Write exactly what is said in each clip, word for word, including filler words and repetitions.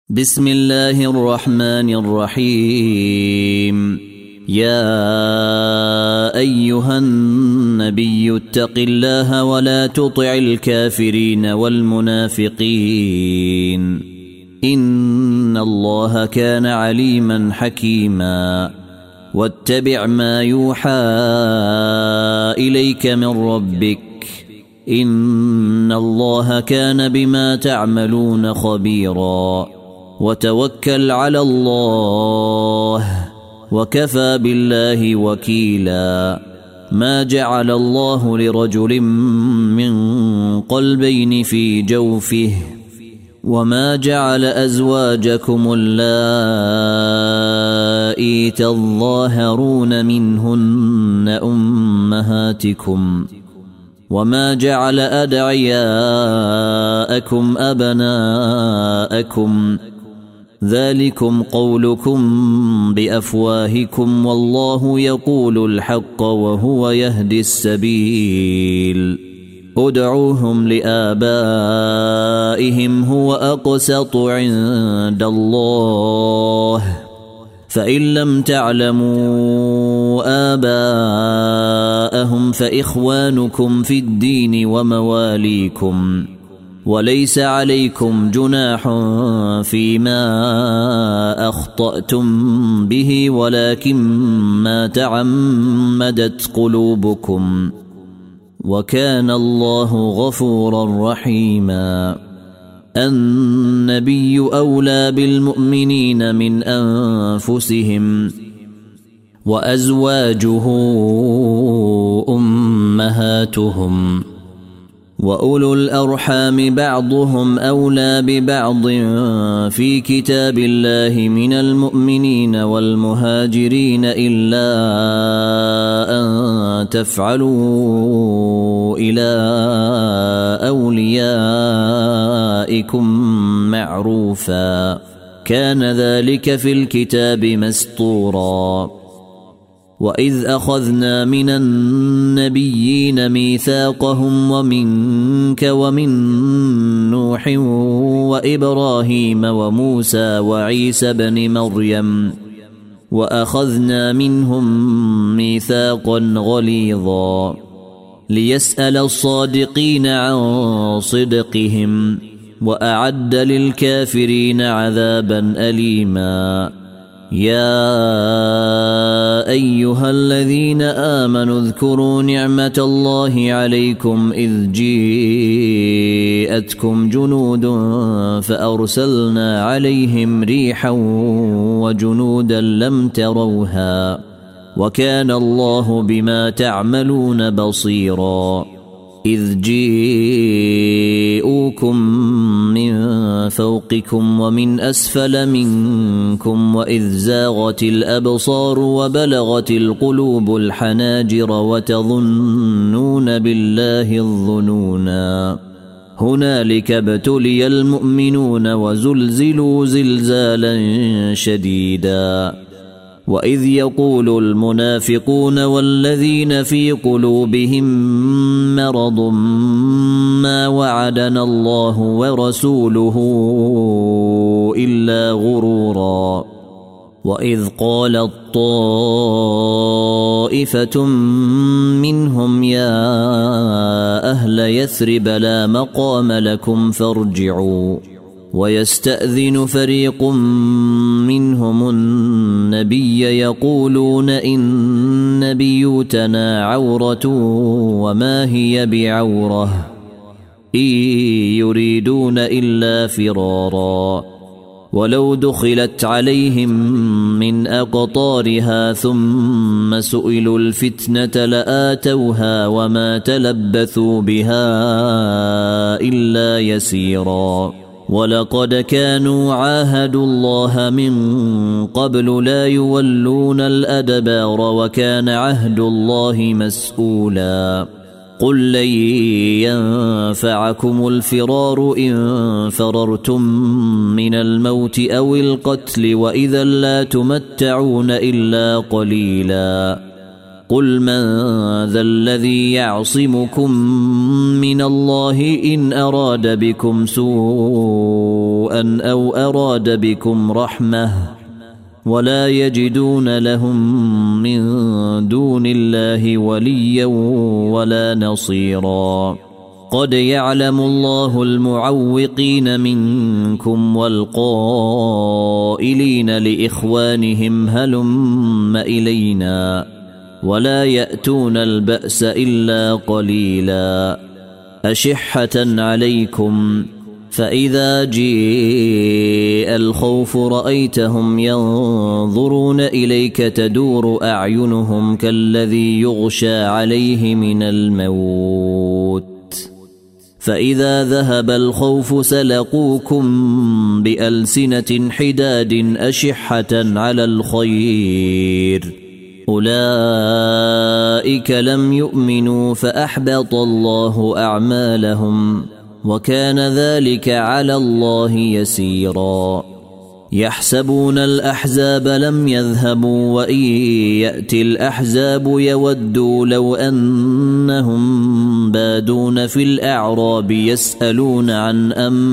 بسم الله الرحمن الرحيم. يا أيها النبي اتق الله ولا تطع الكافرين والمنافقين إن الله كان عليما حكيما. واتبع ما يوحى إليك من ربك إن الله كان بما تعملون خبيرا. وتوكل على الله وكفى بالله وكيلا. ما جعل الله لرجل من قلبين في جوفه وما جعل أزواجكم اللائي تظاهرون منهن أمهاتكم وما جعل أدعياءكم أبناءكم ذلكم قولكم بأفواهكم والله يقول الحق وهو يهدي السبيل. ادعوهم لآبائهم هو أقسط عند الله فإن لم تعلموا آباءهم فإخوانكم في الدين ومواليكم وليس عليكم جناح فيما أخطأتم به ولكن ما تعمدت قلوبكم وكان الله غفورا رحيما. النبي أولى بالمؤمنين من أنفسهم وأزواجه أمهاتهم وأولو الأرحام بعضهم أولى ببعض في كتاب الله من المؤمنين والمهاجرين إلا أن تفعلوا إلى أوليائكم معروفا كان ذلك في الكتاب مسطورا. وإذ أخذنا من النبيين ميثاقهم ومنك ومن نوح وإبراهيم وموسى وعيسى بن مريم وأخذنا منهم ميثاقا غليظا ليسأل الصادقين عن صدقهم وأعد للكافرين عذابا أليما. يا أيها الذين آمنوا اذكروا نعمة الله عليكم إذ جيءتكم جنود فأرسلنا عليهم ريحا وجنودا لم تروها وكان الله بما تعملون بصيرا. إذ جيءوكم من فوقكم ومن أسفل منكم وإذ زاغت الأبصار وبلغت القلوب الحناجر وتظنون بالله الظنونا. هنالك ابتلي المؤمنون وزلزلوا زلزالا شديدا. وإذ يقول المنافقون والذين في قلوبهم مرض ما وعدنا الله ورسوله إلا غرورا. وإذ قالت طائفة منهم يا أهل يثرب لا مقام لكم فارجعوا ويستأذن فريق منهم النبي يقولون إن بيوتنا عورة وما هي بعورة إن يريدون إلا فرارا. ولو دخلت عليهم من أقطارها ثم سئلوا الفتنة لآتوها وما تلبثوا بها إلا يسيرا. ولقد كانوا عاهدوا الله من قبل لا يولون الأدبار وكان عهد الله مسؤولا. قل لن ينفعكم الفرار إن فررتم من الموت أو القتل وإذا لا تمتعون إلا قليلا. قل من ذا الذي يعصمكم من الله إن أراد بكم سوءا أو أراد بكم رحمة ولا يجدون لهم من دون الله وليا ولا نصيرا قد يعلم الله المعوقين منكم والقائلين لإخوانهم هلم إلينا ولا يأتون البأس إلا قليلا أشحة عليكم فإذا جيء الخوف رأيتهم ينظرون إليك تدور أعينهم كالذي يغشى عليه من الموت فإذا ذهب الخوف سلقوكم بألسنة حداد أشحة على الخير أولئك لم يؤمنوا فأحبط الله أعمالهم وكان ذلك على الله يسيرا يحسبون الأحزاب لم يذهبوا وإن يأتي الأحزاب يودوا لو أنهم بادون في الأعراب يسألون عن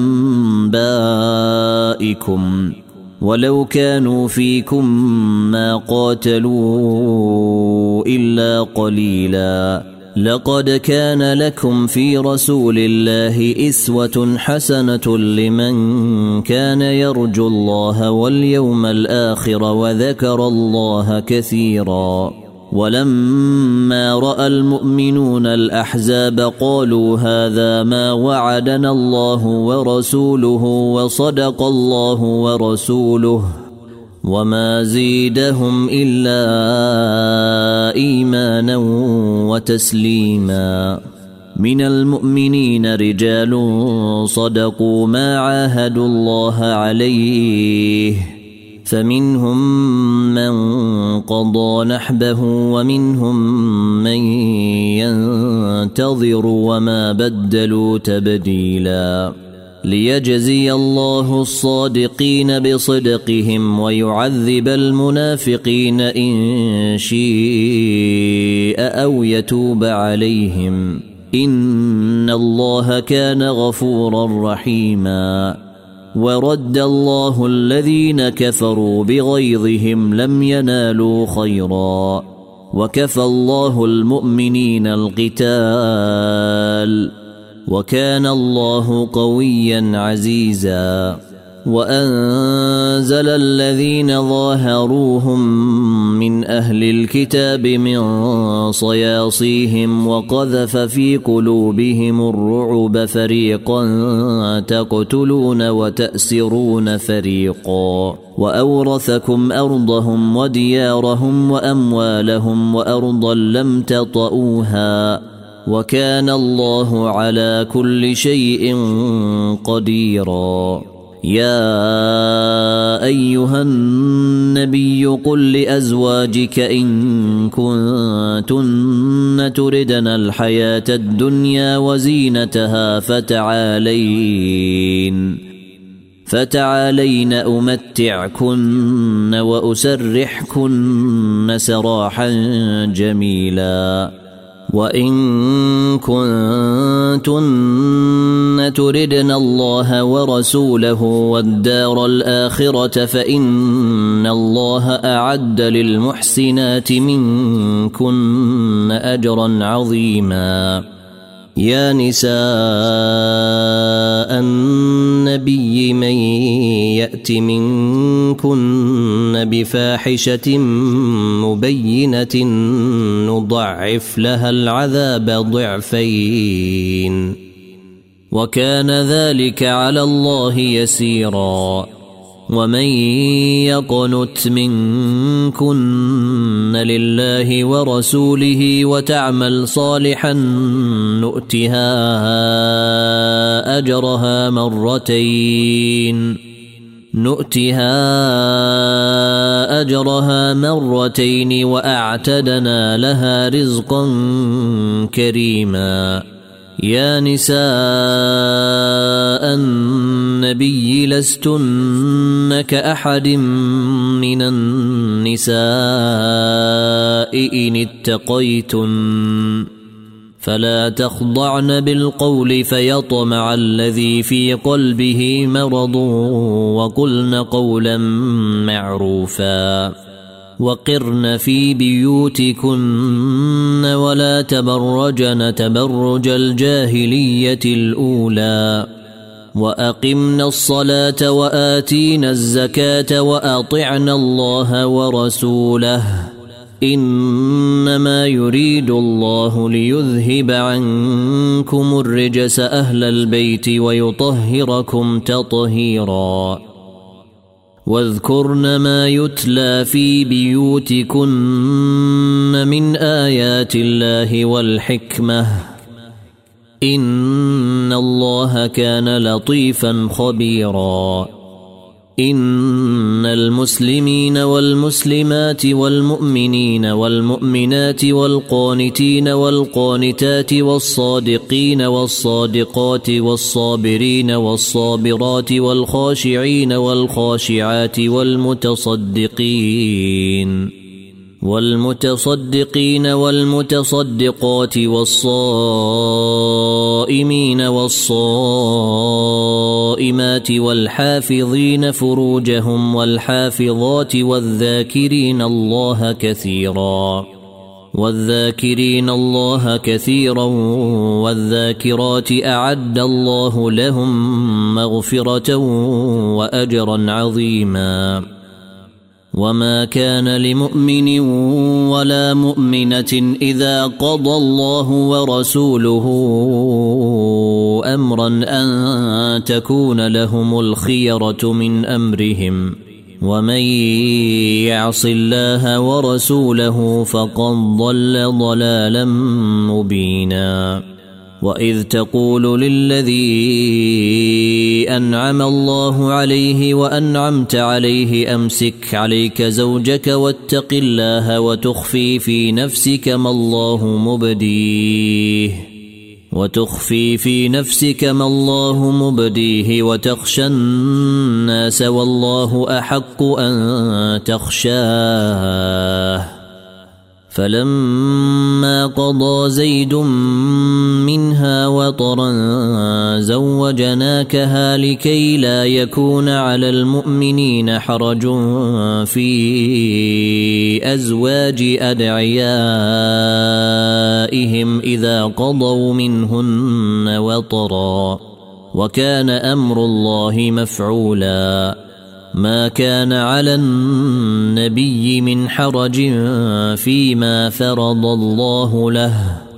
أنبائكم ولو كانوا فيكم ما قاتلوا إلا قليلا لقد كان لكم في رسول الله إسوة حسنة لمن كان يرجو الله واليوم الآخر وذكر الله كثيرا ولما رأى المؤمنون الأحزاب قالوا هذا ما وعدنا الله ورسوله وصدق الله ورسوله وما زيدهم إلا إيمانا وتسليما من المؤمنين رجال صدقوا ما عاهدوا الله عليه فمنهم من قضى نحبه ومنهم من ينتظر وما بدلوا تبديلا ليجزي الله الصادقين بصدقهم ويعذب المنافقين إن شاء أو يتوب عليهم إن الله كان غفورا رحيما ورد الله الذين كفروا بغيظهم لم ينالوا خيرا وكفى الله المؤمنين القتال وكان الله قويا عزيزا وأنزل الذين ظاهروهم من أهل الكتاب من صياصيهم وقذف في قلوبهم الرعب فريقا تقتلون وتأسرون فريقا وأورثكم أرضهم وديارهم وأموالهم وأرضا لم تطئوها وكان الله على كل شيء قديرا يا أيها النبي قل لأزواجك إن كنتن تردن الحياة الدنيا وزينتها فتعالين فتعالين أمتعكن وأسرحكن سراحا جميلا وإن كنتن تردن الله ورسوله والدار الآخرة فإن الله أعد للمحسنات منكن أجرا عظيما يا نساء النبي من يأت منكن بفاحشة مبينة نضعف لها العذاب ضعفين وكان ذلك على الله يسيرا ومن يقنت منكن لله ورسوله وتعمل صالحا نؤتها أجرها مرتين نؤتها أجرها مرتين وأعتدنا لها رزقا كريما يا نساء النبي لستن كأحد من النساء إن اتقيتن فلا تخضعن بالقول فيطمع الذي في قلبه مرض وقلن قولا معروفا وقرن في بيوتكن ولا تبرجن تبرج الجاهلية الأولى وأقمنا الصلاة وآتينا الزكاة وأطعنا الله ورسوله إنما يريد الله ليذهب عنكم الرجس أهل البيت ويطهركم تطهيرا واذكرن ما يتلى في بيوتكن من آيات الله والحكمة إن الله كان لطيفا خبيرا إن المسلمين والمسلمات والمؤمنين والمؤمنات والقانتين والقانتات والصادقين والصادقات والصابرين والصابرات والخاشعين والخاشعات والمتصدقين والمتصدقين والمتصدقات والصائمين والصائمات والحافظين فروجهم والحافظات والذاكرين الله كثيرا والذاكرين الله كثيرا والذاكرات أعد الله لهم مغفرة وأجرا عظيما وما كان لمؤمن ولا مؤمنة إذا قضى الله ورسوله أمرا أن تكون لهم الخيرة من أمرهم ومن يعص الله ورسوله فقد ضل ضلالا مبينا وإذ تقول للذي أنعم الله عليه وأنعمت عليه أمسك عليك زوجك واتق الله وتخفي في نفسك ما الله مبديه وتخفي في نفسك ما الله مبديه وتخشى الناس والله أحق أن تخشاه فلما قضى زيد منها وطرا زوجناكها لكي لا يكون على المؤمنين حرج في أزواج أدعيائهم إذا قضوا منهن وطرا وكان أمر الله مفعولا ما كان على النبي من حرج فيما فرض الله له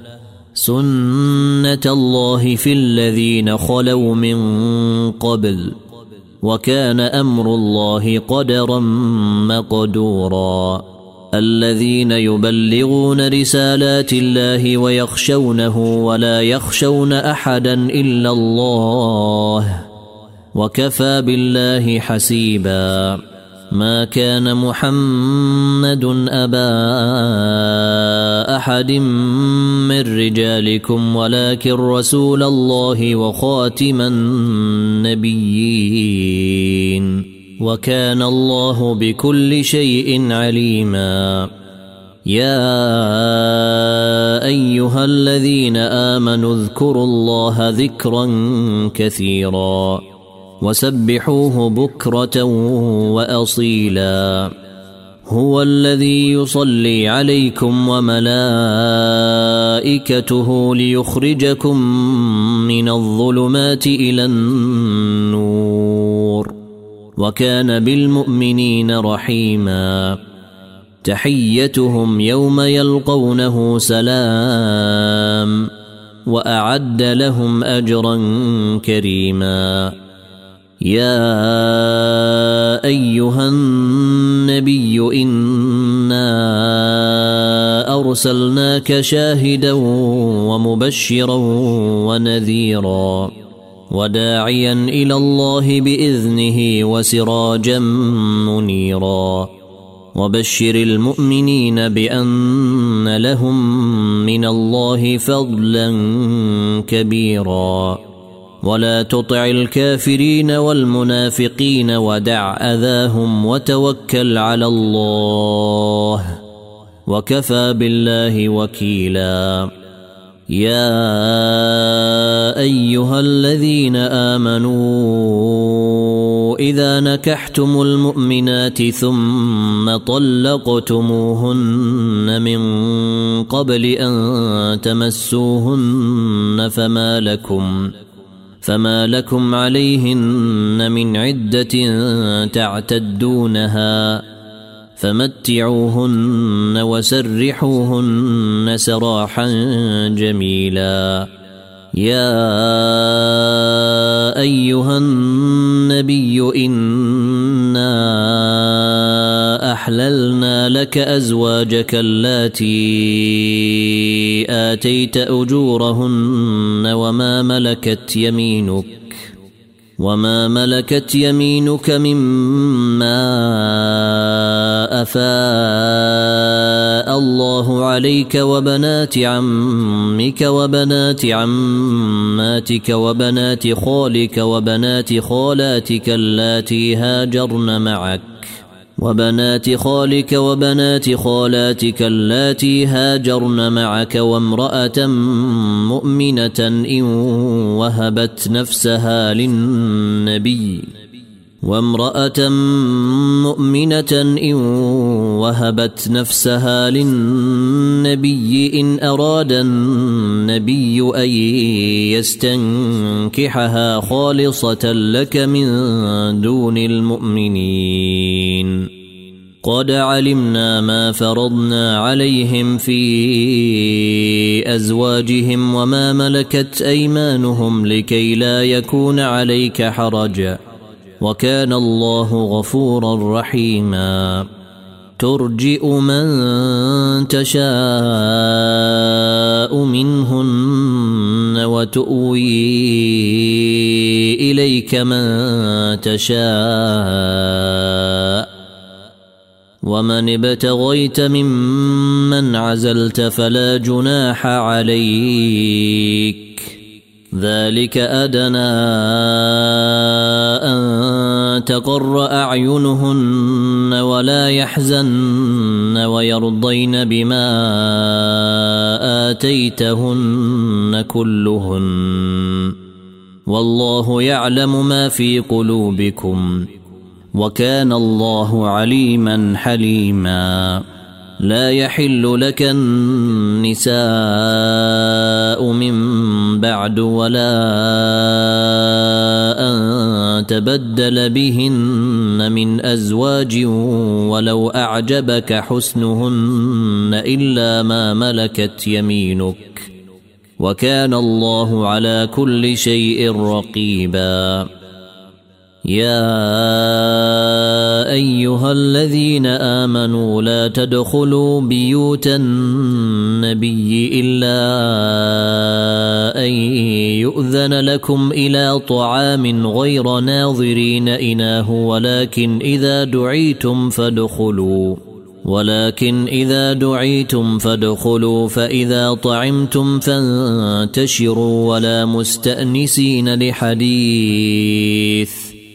سنة الله في الذين خلوا من قبل وكان أمر الله قدرا مقدورا الذين يبلغون رسالات الله ويخشونه ولا يخشون أحدا إلا الله وكفى بالله حسيبا ما كان محمد أبا أحد من رجالكم ولكن رسول الله وخاتم النبيين وكان الله بكل شيء عليما يا أيها الذين آمنوا اذكروا الله ذكرا كثيرا وسبحوه بكرة وأصيلا هو الذي يصلي عليكم وملائكته ليخرجكم من الظلمات إلى النور وكان بالمؤمنين رحيما تحيتهم يوم يلقونه سلام وأعد لهم أجرا كريما يا أيها النبي إنا أرسلناك شاهدا ومبشرا ونذيرا وداعيا إلى الله بإذنه وسراجا منيرا وبشر المؤمنين بأن لهم من الله فضلا كبيرا ولا تطع الكافرين والمنافقين ودع أذاهم وتوكل على الله وكفى بالله وكيلا يا أيها الذين آمنوا إذا نكحتم المؤمنات ثم طلقتموهن من قبل أن تمسوهن فما لكم فما لكم عليهن من عدة تعتدونها فمتعوهن وسرحوهن سراحا جميلا يا أيها النبي إنا أحللنا لك أزواجك اللاتي آتيت أجورهن وما ملكت يمينك وما ملكت يمينك مما أفاء الله عليك وبنات عمك وبنات عماتك وبنات خالك وبنات خالاتك اللاتي هاجرن معك وبنات خالك وبنات خالاتك اللاتي هاجرن معك وامرأة مؤمنة إن وهبت نفسها للنبي وامرأة مؤمنة إن وهبت نفسها للنبي إن أراد النبي أن يستنكحها خالصة لك من دون المؤمنين قد علمنا ما فرضنا عليهم في أزواجهم وما ملكت أيمانهم لكي لا يكون عليك حرج وكان الله غفورا رحيما ترجئ من تشاء منهن وتؤوي إليك من تشاء ومن ابتغيت ممن عزلت فلا جناح عليك ذلك أدنى أن تقر أعينهن ولا يحزن ويرضين بما آتيتهن كلهن والله يعلم ما في قلوبكم وكان الله عليما حليما لا يحل لك النساء من بعد ولا أن تبدل بهن من أزواج ولو أعجبك حسنهن إلا ما ملكت يمينك وكان الله على كل شيء رقيبا يا أيها الذين آمنوا لا تدخلوا بيوت النبي إلا أن يؤذن لكم إلى طعام غير ناظرين إناه ولكن إذا دعيتم فادخلوا ولكن إذا دعيتم فادخلوا فإذا طعمتم فانتشروا ولا مستأنسين لحديث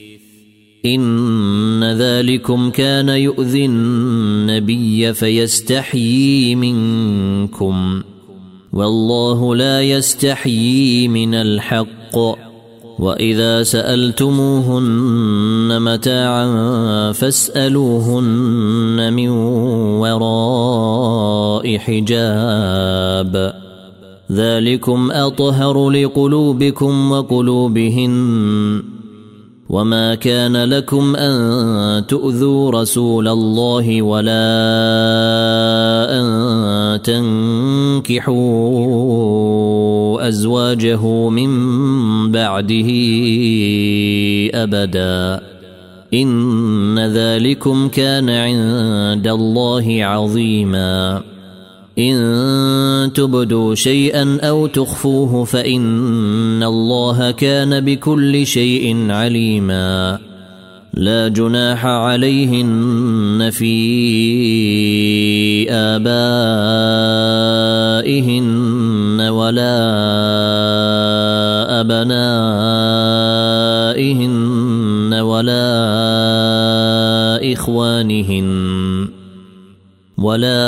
إن ذلكم كان يؤذي النبي فيستحيي منكم والله لا يستحيي من الحق وإذا سألتموهن متاعا فاسألوهن من وراء حجاب ذلكم أطهر لقلوبكم وقلوبهن وما كان لكم أن تؤذوا رسول الله ولا أن تنكحوا أزواجه من بعده أبدا إن ذلكم كان عند الله عظيما إن تبدوا شيئا أو تخفوه فإن الله كان بكل شيء عليما لا جناح عليهن في آبائهن ولا أبنائهن ولا إخوانهن ولا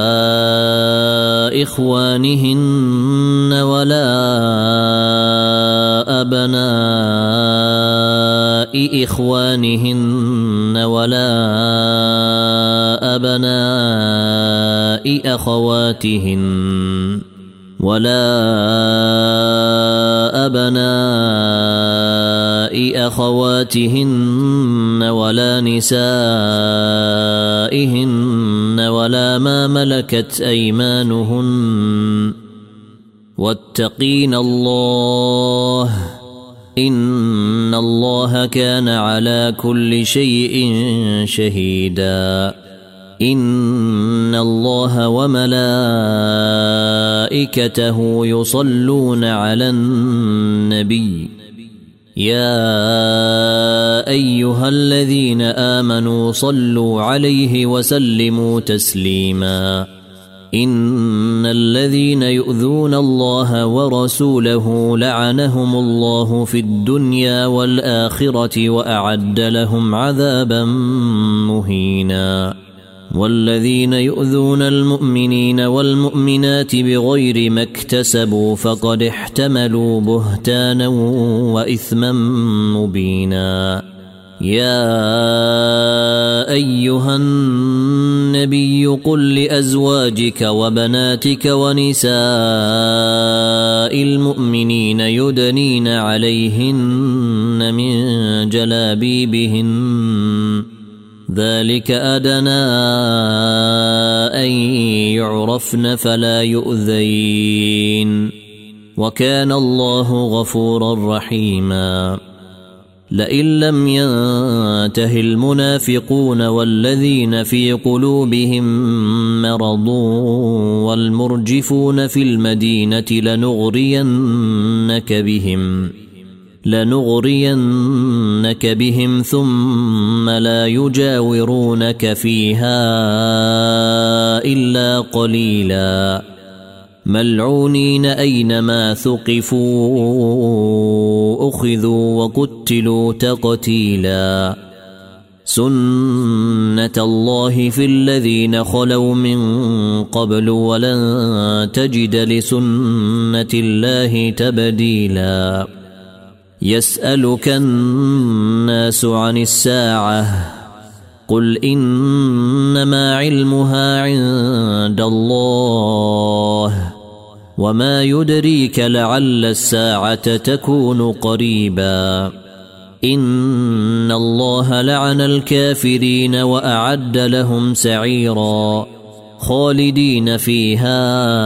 إخوانهن ولا أبناء إخوانهن ولا أبناء أخواتهن ولا أبناء أخواتهن ولا نسائهن ولا ما ملكت أيمانهن واتقين الله إن الله كان على كل شيء شهيدا إن الله وملائكته يصلون على النبي يا أيها الذين آمنوا صلوا عليه وسلموا تسليما إن الذين يؤذون الله ورسوله لعنهم الله في الدنيا والآخرة وأعد لهم عذابا مهينا والذين يؤذون المؤمنين والمؤمنات بغير ما اكتسبوا فقد احتملوا بهتانا وإثما مبينا يا أيها النبي قل لأزواجك وبناتك ونساء المؤمنين يدنين عليهن من جلابيبهن ذلك أدنى أن يعرفن فلا يؤذين وكان الله غفورا رحيما لئن لم ينته المنافقون والذين في قلوبهم مرض والمرجفون في المدينة لنغرينك بهم لنغرينك بهم ثم لا يجاورونك فيها إلا قليلا ملعونين أينما ثقفوا أخذوا وقتلوا تقتيلا سنة الله في الذين خلوا من قبل ولن تجد لسنة الله تبديلا يسألك الناس عن الساعة قل إنما علمها عند الله وما يدريك لعل الساعة تكون قريبا إن الله لعن الكافرين وأعد لهم سعيرا خالدين فيها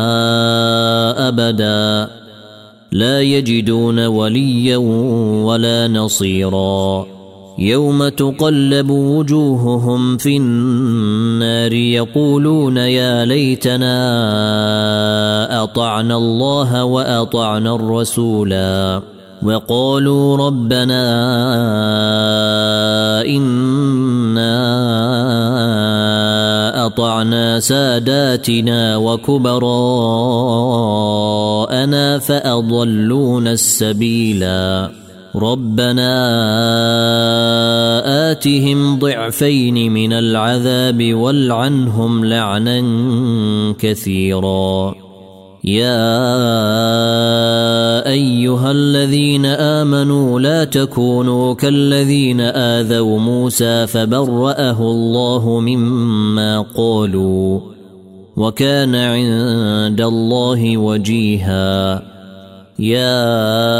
أبدا لا يجدون وليا ولا نصيرا يوم تقلب وجوههم في النار يقولون يا ليتنا أطعنا الله وأطعنا الرسولا وقالوا ربنا إنا أطعنا ساداتنا وكبراءنا فأضلونا السبيلا ربنا آتهم ضعفين من العذاب والعنهم لعنا كثيرا يا أيها الذين آمنوا لا تكونوا كالذين آذوا موسى فبرأه الله مما قالوا وكان عند الله وجيها يا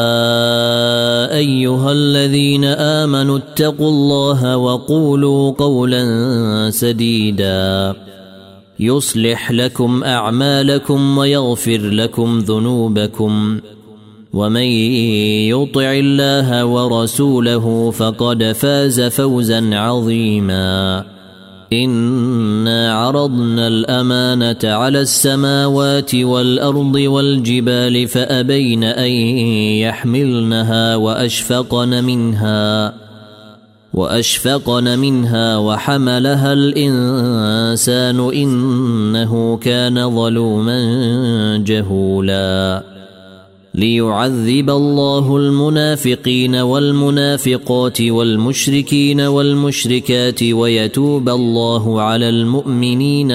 أيها الذين آمنوا اتقوا الله وقولوا قولا سديدا يصلح لكم أعمالكم ويغفر لكم ذنوبكم ومن يطع الله ورسوله فقد فاز فوزا عظيما إنا عرضنا الأمانة على السماوات والأرض والجبال فأبين أن يحملنها وأشفقن منها وأشفقن منها وحملها الإنسان إنه كان ظلوما جهولا ليعذب الله المنافقين والمنافقات والمشركين والمشركات ويتوب الله على المؤمنين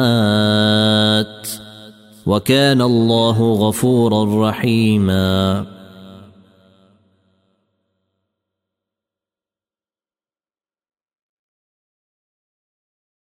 والمؤمنات وكان الله غفورا رحيما.